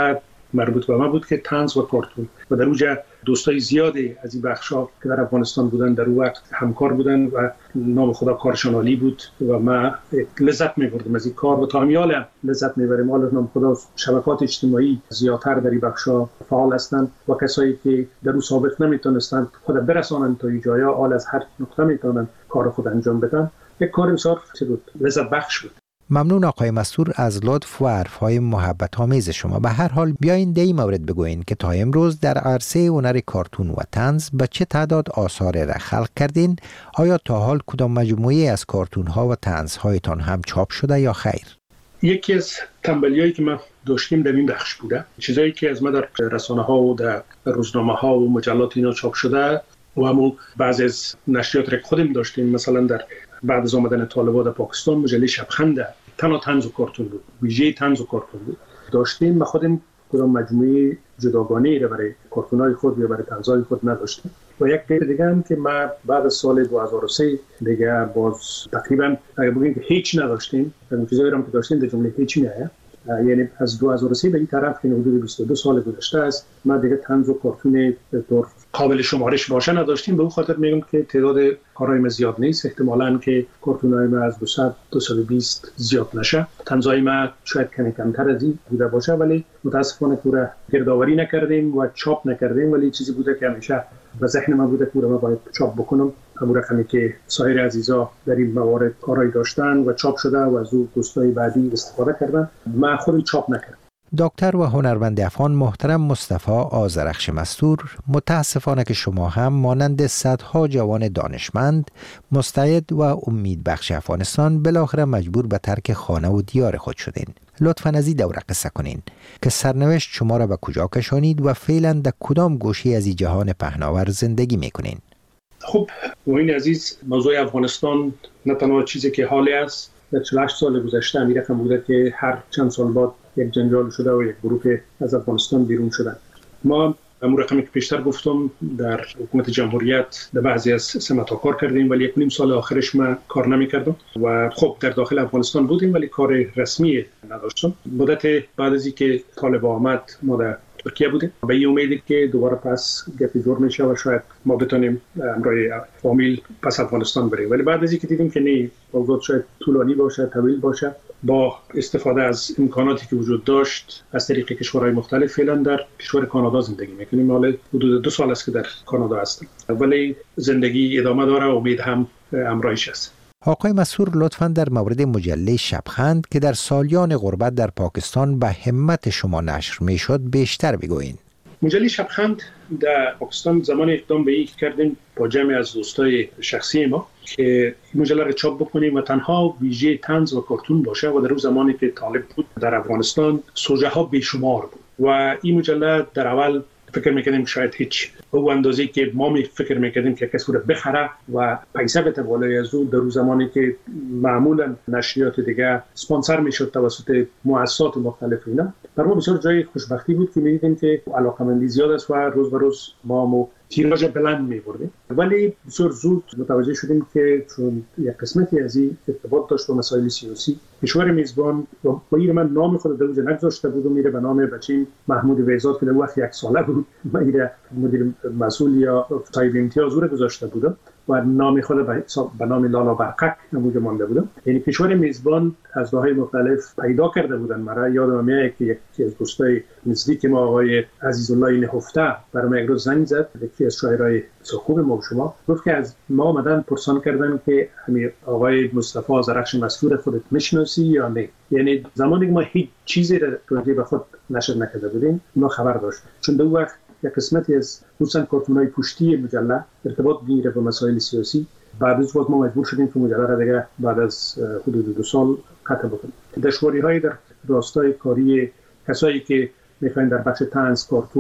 مربوط به ما بود که طنز و کارتون و در اونجا دوستای زیادی از این بخشا که در افغانستان بودن در اون وقت همکار بودن و نام خدا کارشان عالی بود و ما لذت می‌بردیم از این کار و تا همیال هم لذت می‌بریم. حالا نام خدا شبکات اجتماعی زیادتر در این بخشا فعال هستند و کسایی که در اون سابق نمیتونستند خود برسانن تا این جایا حال از هر نقطه میتونن کار خود انجام بدن. یک کار بسیار لذت بخش بود. ممنون آقای مستور از لطف و حرفهای محبت آمیز شما. به هر حال بیاین در این مورد بگوین که تا امروز در عرصه هنر کارتون و طنز به چه تعداد آثار را خلق کردین؟ آیا تا حال کدام مجموعه از کارتون ها و طنز هایتان هم چاپ شده یا خیر؟ یکی از تنبلیایی که ما داشتیم در این بخش بوده، چیزایی که از ما در رسانه ها و در روزنامه ها و مجلات اینا چاپ شده و همون بعضی از نشریات را خودم داشتیم. مثلا در بعد از آمدن طالبان در پاکستان مجله شبخند تنها طنز و کارتون بود، ویژه طنز و کارتون بود داشتیم. ما خودم کدام مجموعه جداگانه را برای کارتونای خود یا برای طنزهای خود نداشتیم. و یک دیر دیگه هم که ما بعد از سال دو هزار و سه دیگه باز تقریبا اگه بگیم که هیچ نداشتیم، اون چیزایی هم که داشتیم در جمله هیچ میایه. یعنی از دو هزار و سه به این طرف که حدود بیست و دو سال گذشته است ما دیگه طنز و کارتون طور قابل شمارش باشه نداشتیم. به اون خاطر میگم که تعداد کارهای ما زیاد نیست، احتمالاً که کارتونای ما از دویست تا دویست و بیست زیاد نشه. طنزهای ما شاید کمی کمتر از این بوده باشه، ولی متاسفانه پورا گردآوری نکردیم و چاپ نکردیم، ولی چیزی بوده که همیشه به ذهن ما بوده که ما باید چاپ بکنم. همون رقمی که سایر عزیزا در این موارد کارهای داشتن و چاپ شده و از اون دوستای بعدی استفاده کردن، ما خودم چاپ نکردم. دکتر و هنرمند افغان محترم مصطفی آذرخش مستور، متاسفانه که شما هم مانند صدها جوان دانشمند، مستعد و امید بخش افغانستان بالاخره مجبور به ترک خانه و دیار خود شدین. لطفاً از این دوره قصه کنین که سرنوشت شما را به کجا کشانید و فعلا در کدام گوشه از این جهان پهناور زندگی میکنین؟ خب این عزیز، موضوع افغانستان نه تنها چیزی که حالی است، در چهل و هشت سال گذشته همین رقم بوده که هر چند سال بعد یک جنجال شده و یک گروه از افغانستان بیرون شدن. ما همون رقمی که پیشتر گفتم در حکومت جمهوریت در بعضی از سمت‌ها کار کردیم، ولی یک نیم سال آخرش ما کار نمی‌کردم و خب در داخل افغانستان بودیم ولی کار رسمی نداشتم. مدت بعد از اینکه طالبان آمد ما در ترکیه بودیم به این امیدی که دوباره پس گپی جور میشه و شاید ما بتونیم همراه فامیل پس افغانستان بریم، ولی بعد از اینکه دیدیم که نه، موضوع شاید طولانی باشه، طویل باشه، با استفاده از امکاناتی که وجود داشت از طریق کشورهای مختلف فعلا در کشور کانادا زندگی میکنیم. حالا حدود دو سال است که در کانادا هستم، ولی زندگی ادامه داره و امید هم همراهش است. آقای مستور، لطفاً در مورد مجله شبخند که در سالیان غربت در پاکستان به همت شما نشر میشد بیشتر بگوین. مجله شبخند در پاکستان زمان اقدام به این کردیم با جمع از دوستای شخصی ما که مجله را چاپ بکنیم و تنها ویژه طنز و کارتون باشه و در اون زمانی که طالب بود در افغانستان سوژه ها بیشمار بود و این مجله در اول فکر میکردیم شاید هیچ او اندازه‌ای که ما می فکر میکردیم که کسی رو بخره و پیسه بده بالای از اون، در اون زمانی که معمولا نشریات دیگه اسپانسر میشد توسط مؤسسات مختلف اینا، برای ما بسیار جای خوشبختی بود که میدیدیم که علاقه‌مندی زیاد است و روز به روز ما مو تیراژ بلند می‌بردیم. ولی بسیار زود متوجه شدیم که چون یک قسمتی از این ارتباط داشت با مسائل سیاسی، کشور میزبان با این من نام خود در اونجا نگذاشته بود و میره به نام بچیم محمود ویزاد که در وقت یک ساله بود، من میره مدیر مسئول یا صاحب امتیاز رو گذاشته بودم و نام خود به نام لالا برقک نموده مانده بودم. یعنی کشور میزبان از راههای مختلف پیدا کرده بودن. مرا یادم میاد که یکی از دوستای نزدیک ما آقای عزیزالله نهفته برام یک روز زنگ زد، یکی از شاعرای خوب ما و شما، گفت که از ما آمدن پرسان کردن که همین آقای مصطفی آذرخش مستور خودت میشناسی یا نه. یعنی زمانی که ما هیچ چیزی راجع به خود نشر نکرده بودیم ما خبر داشت، چون دو وقت یک قسمتی از دوستان کارتونای پشتی مجله ارتباط میگیره با مسائل سیاسی. بعد از وقت ما مجبور شدیم که مجله را دیگه بعد از حدود دو سال قطع بکنیم. دشواری‌های در راستای کاری کسایی که میخواین در بخش طنز، کارتون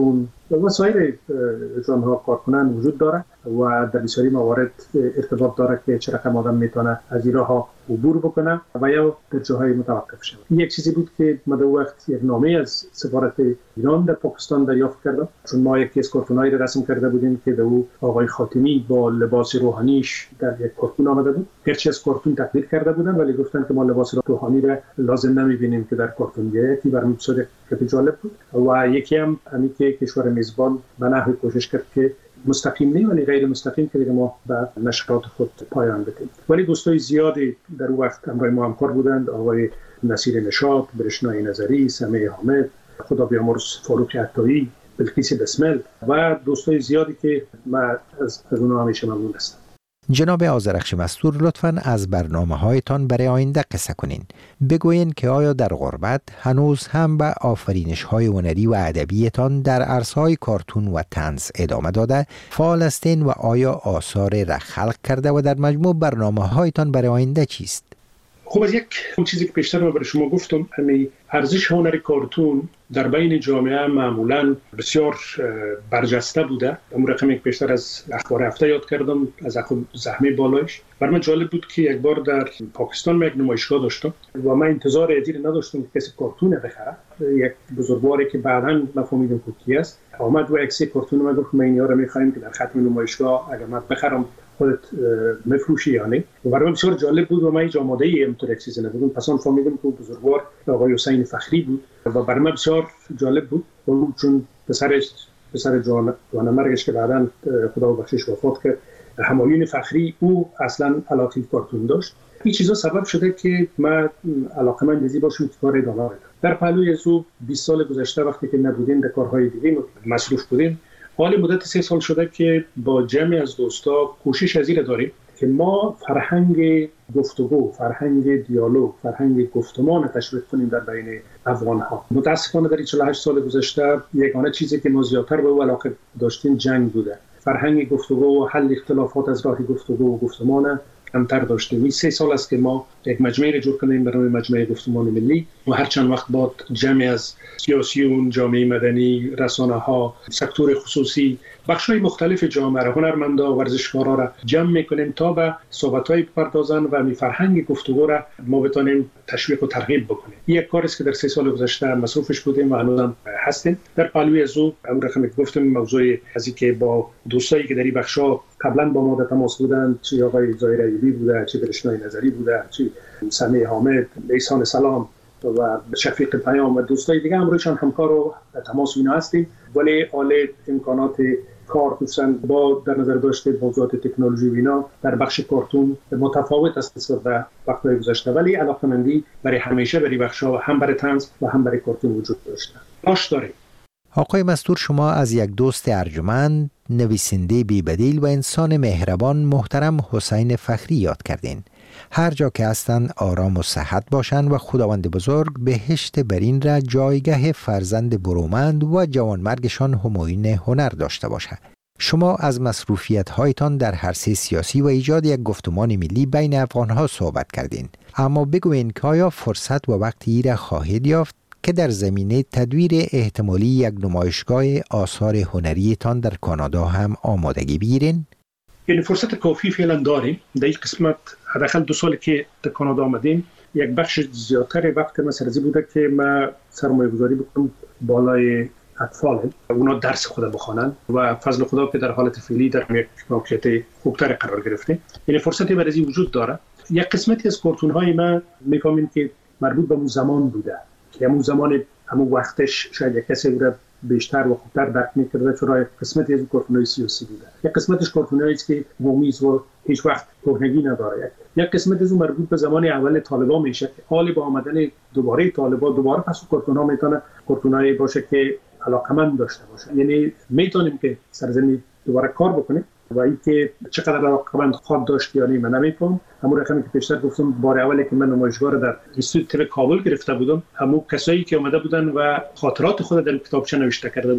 وسایل جانها کار کنن وجود داره و در بسیاری موارد ارتباط داره که چه رقم آدم میتونه از این راه عبور بکنه و یا در جاهای متوقف شود. یک چیزی بود که من در وقت یک نامه از سفارت ایران در پاکستان دریافت کردم، چون ما یک کیس کارتونایی را رسم کرده بودیم که در او آقای خاتمی با لباس روحانیش در یک کارتون آمده بود. هرچی از کارتون تقدیر کرده بودن ولی گفتن که ما لباس روحانی را لازم نمیبینیم که در کارتون بیاید. این برام بسیار جالب بود و یکی هم همین که کشور میزبان به نحوی کوشش کرد که مستقیم نه ولی غیر مستقیم که دیگه ما به نشرات خود پایان بدیم. ولی دوستای زیادی در اون وقت همراه ما همکار بودند، آقای نصیر نشاط، برشنای نظری، سمیع حامد، خدا بیامرز فاروق عطایی، بلقیس بسمل و دوستای زیادی که من از اونها همیشه ممنون هستم. جناب آذرخش مستور، لطفاً از برنامه‌هایتان برای آینده قصه کنین. بگوین که آیا در غربت هنوز هم به آفرینش‌های هنری و ادبیتان در عرصه‌های کارتون و طنز ادامه داده فعال هستین و آیا آثار را خلق کرده و در مجموع برنامه‌هایتان برای آینده چیست؟ خب از یک اون چیزی که پیشتر من برای شما گفتم، همین ارزش هنر کارتون در بین جامعه معمولاً بسیار برجسته بوده. اون رقمی که پیشتر از اخبار هفته یاد کردم از زحمه بالایش، برای من جالب بود که یک بار در پاکستان یک نمایشگاه داشتم و من انتظار ادیر نداشتم که کسی کارتون بخره. یک بزرگواری که بعداً مفهومیدم که کی است آمد و عکس کارتون من گفت ما اینا رو می‌خوایم که در ختم نمایشگاه اگر من بخرم خودت مفروشی یا نه. و برای من بسیار جالب بود و من هیچ آماده‌ای اینطور یک چیزی نبودم. پس آن فهمیدم که بزرگوار آقای حسین فخری بود و برای من بسیار جالب بود چون پسرش پسر جوان مرگش که بعداً خدا بخشش وفات کرد، همایون فخری، او اصلا علاقه کارتون داشت. این چیزا سبب شده که من علاقه‌مند بزی باشم کار ادامه بدم. در پهلوی از او بیست سال گذشته وقتی که نبودیم در کارهای دیگه مصروف بودیم، حال مدت سه سال شده که با جمعی از دوستا کوشش از این داریم که ما فرهنگ گفتگو، فرهنگ دیالوگ، فرهنگ گفتمان تشویق کنیم در بین افغان‌ها. متاسفانه در چهل و هشت سال گذشته یگانه چیزی که ما زیادتر به علاقه داشتیم جنگ بوده. فرهنگ گفتگو و حل اختلافات از راه گفتگو و گفتمان کمتر داشتیم. این سه سال است که ما یک مجمعی را جور کنیم برای مجمع گفتمان ملی و هر چند وقت بعد جمعی از سیاسیون، جامعه مدنی، رسانه‌ها، سکتور خصوصی، بخش‌های مختلف جامعه را، هنرمندا و ورزشکارا را جمع می‌کنیم تا به صحبت‌های بپردازن و می فرهنگ گفتگو را ما بتونیم تشویق و ترغیب بکنیم. این یک کاری است که در سه سال گذشته مصروفش بودیم و هنوز هستیم. در پهلوی از او اون رقمی که گفتم موضوع از اینکه با دوستایی که در این بخش‌ها قبلا با ما در تماس بودند، چه آقای ظاهر ایوبی بوده، چه برشنای نظری بوده، چه سمیع حامد، احسان سلام و شفیق پیام و دوستای دیگه هم روشان همکار و تماس اینا هستیم. ولی حال امکانات کار دوستان با در نظر داشته موضوعات تکنولوژی و اینا در بخش کارتون متفاوت است نسبت به وقت‌های گذشته، ولی علاقه‌مندی برای همیشه برای بخش‌ها هم برای طنز و هم برای کارتون وجود داشته. باش داریم. آقای مستور، شما از یک دوست ارجمند، نویسنده بی‌بدیل و انسان مهربان محترم حسین فخری یاد کردین. هر جا که هستند آرام و صحت باشند و خداوند بزرگ بهشت برین را جایگاه فرزند برومند و جوانمرگشان همایون هنر داشته باشد. شما از مصروفیت هایتان در عرصه سیاسی و ایجاد یک گفتمان ملی بین افغانها صحبت کردین، اما بگوین که آیا فرصت و وقتی را خواهید یافت که در زمینه تدویر احتمالی یک نمایشگاه آثار هنریتان در کانادا هم آمادگی بگیرین؟ یعنی فرصت کافی فعلا داریم. در این قسمت حداقل دو سالی که در کانادا آمدیم یک بخش زیادتر وقت ما سرزی بوده که ما سرمایه گذاری بکنم بالای اطفال، اونا درس خود بخوانن و فضل خدا که در حالت فعلی در یک موقعیت خوبتر قرار گرفته. یعنی فرصتی برای وجود داره. یک قسمتی از کارتون های ما میفهمیم که مربوط به اون زمان بوده که همون زمان همون وقتش شاید یک کسی بوده بیشتر و خوبتر درک می‌کرده، چرا قسمتی از کارتون‌های سیاسی بوده، یک قسمتش کارتونایی است که مومیز و هیچ وقت کهنگی نداره، یک قسمت از اون مربوط به زمان اول طالبان میشه که حال با آمدن دوباره طالبان دوباره پس کارتون‌ها میتونه کارتونایی باشه که علاقمند داشته باشه. یعنی میتونیم که سرزمین دوباره کار بکنیم و اینکه چقدر علاقمند خواهد داشت یا نه من نمی‌فهمم. همون رقمی که پیشتر گفتم بار اولی که من نمایشگاه رو در اینستیتوت کابل گرفته بودم، همون کسایی که اومده بودن و خاطرات خود در کتابچه نوشته کرده بودن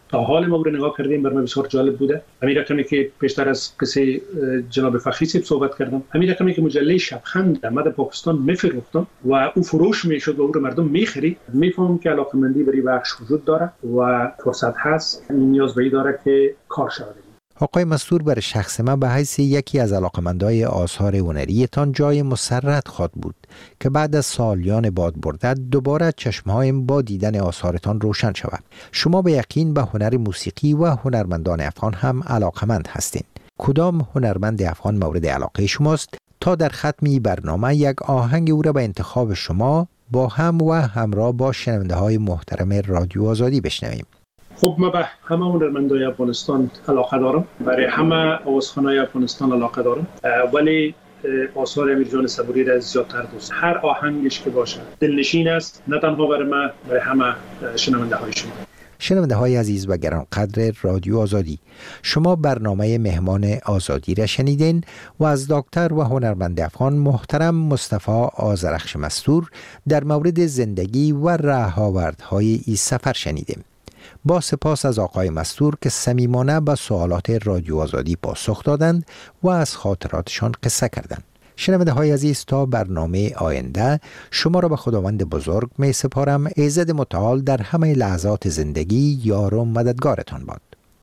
تا حال ما رو نگاه کردیم بر ما بسیار جالب بوده. همین رقمی که پیشتر از قصه جناب فخری صاحب صحبت کردم، همین رقمی که مجله شبخند در مد پاکستان میفروختن و او فروش میشد و او رو مردم میخرید، میفهمم که علاقمندی برای بخش وجود داره و فرصت هست. این نیاز به این داره که کار شود. آقای مستور، بر شخص من به حیث یکی از علاقمندای آثار هنریتان جای مسرت خواد بود که بعد از سالیان باد برده دوباره چشمهایم با دیدن آثارتان روشن شود. شما به یقین به هنر موسیقی و هنرمندان افغان هم علاقمند هستین. کدام هنرمند افغان مورد علاقه شماست تا در ختمی برنامه یک آهنگ او را به انتخاب شما با هم و همراه با شنونده های محترم رادیو آزادی بشنویم؟ خب ما به همه هنرمندای افغانستان علاقه دارم، برای همه آوازخوانای افغانستان علاقه دارم، ولی آثار امیر جان صبوری را زیادتر دوست. هر آهنگش که باشه دلنشین است، نه تنها برای ما، برای همه شنونده های شما. شنونده های عزیز و گرانقدر رادیو آزادی، شما برنامه مهمان آزادی را شنیدین و از دکتر و هنرمند افغان محترم مصطفی آذرخش مستور در مورد زندگی و راه‌آوردهای این سفر شنیدیم. با سپاس از آقای مستور که صمیمانه به سوالات رادیو آزادی پاسخ دادند و از خاطراتشان قصه کردند. شنونده های عزیز، تا برنامه آینده شما را به خداوند بزرگ می سپارم. ایزد متعال در همه لحظات زندگی یار و مددگارتان باد.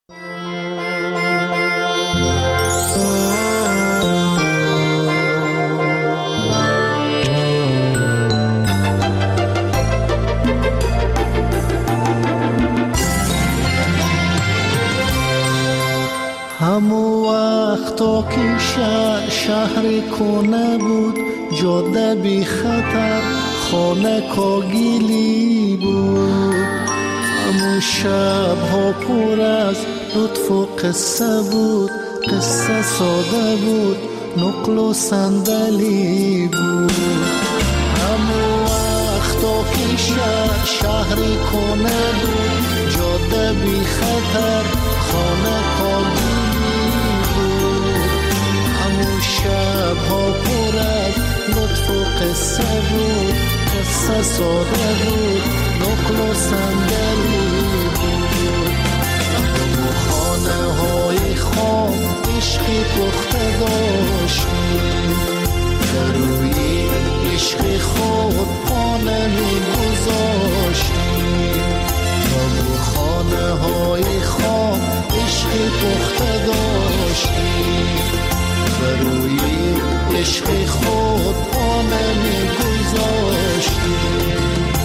همو وقتا که شهر شهر کنه بود، جاده بی خطر خانه کاگیلی بود. همو شب ها پر از لطف و قصه بود، قصه ساده بود، نقل و صندلی بود. همو وقتا که شهر شهر کنه بود، جاده بی خطر خانه کاگیلی. شب ها پر از لطف و قصه بود، قصه ساده بود، نقل و صندلی بود. و خانه های خام عشقی پخته داشتیم، در روی عشق خود پانه می گذاشتیم. و خانه های خام عشقی پخته داشتیم، روی عشق خود پانه می گذاشتیم.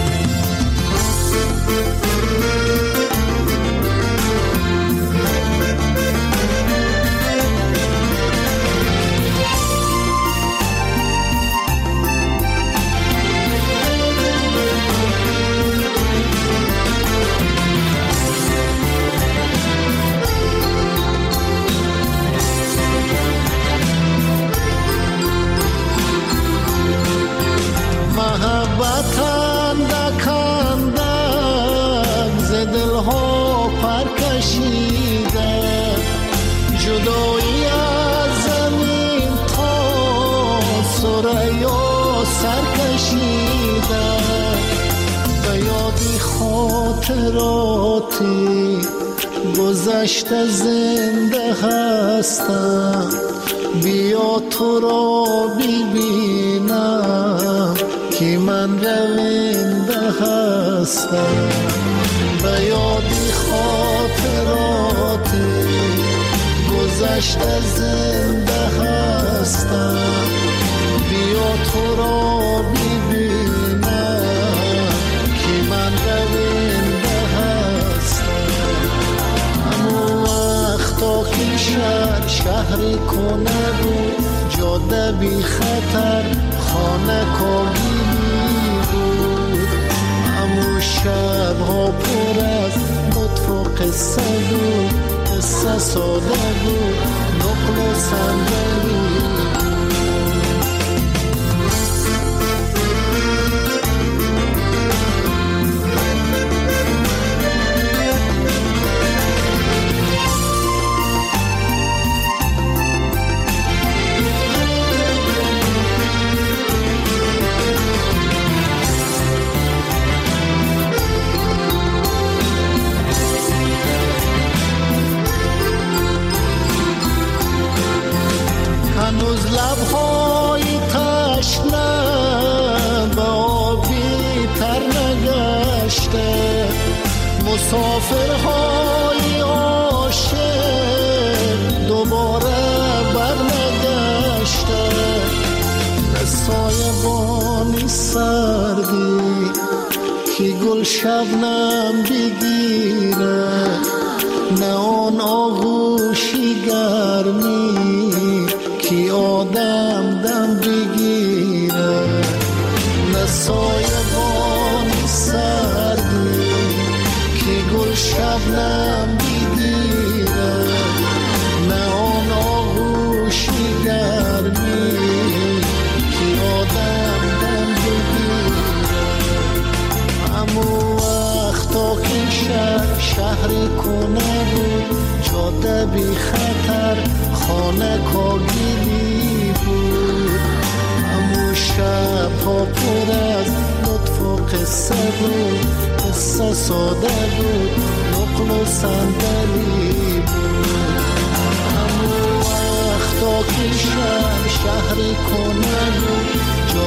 جدایی از زمین تا سریا سر کشیده، به یادی خاطراتی گذشته زنده هستم. بیا تو را ببینم که من رونده هستم. به یادی خاطراتی گذشته زنده هستم. بیا تو را ببینم که من رونده هستم. همون وقتا که شهر شهر کنه بود، جاده بی خطر خانه کاگیلی بود. همون شب ها پر از لطف و قصه بود، قصه ساده بود، نقل و صندلی مسافرهای عاشق دوباره برنگشته، نه سایبانی سردی که گل شبنم بگیره، نه آن آغوشی گرمی که آدم دم بگیره، نه سایبانی سردی که گل شبنم بگیره، نه آن آغوشی گرمی که آدم دم بگیره. امو وقتا که شهر شهر کنه بود، جاده بی خطر خانه کاگیلی بود، امو شب ها پر از لطف و قصه بود، قصه ساده بود نقل و صندلی بود. امو وقتا که شهر شهر کنه بود،